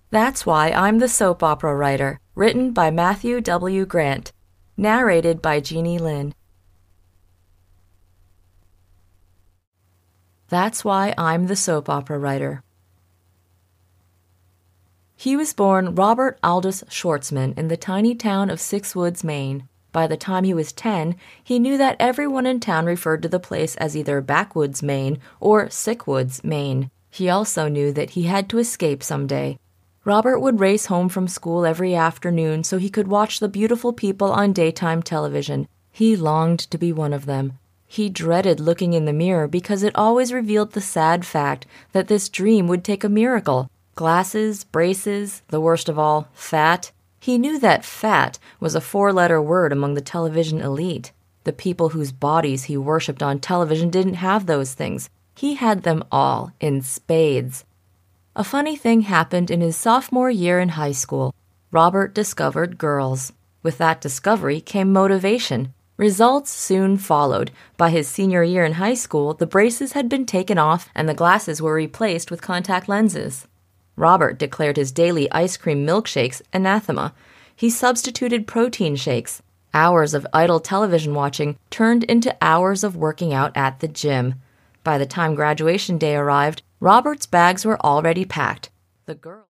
That's Why I'm the Soap Opera Writer, written by Matthew W. Grant, narrated by Jeannie Lynn. That's Why I'm the Soap Opera Writer. He was born Robert Aldous Schwartzman in the tiny town of Six Woods, Maine. By the time he was 10, he knew that everyone in town referred to the place as either Backwoods, Maine or Sickwoods, Maine. He also knew that he had to escape someday. Robert would race home from school every afternoon so he could watch the beautiful people on daytime television. He longed to be one of them. He dreaded looking in the mirror because it always revealed the sad fact that this dream would take a miracle. Glasses, braces, the worst of all, fat. He knew that fat was a 4-letter word among the television elite. The people whose bodies he worshipped on television didn't have those things. He had them all, in spades. A funny thing happened in his sophomore year in high school. Robert discovered girls. With that discovery came motivation. Results soon followed. By his senior year in high school, the braces had been taken off and the glasses were replaced with contact lenses. Robert declared his daily ice cream milkshakes anathema. He substituted protein shakes. Hours of idle television watching turned into hours of working out at the gym. By the time graduation day arrived, Robert's bags were already packed. The girl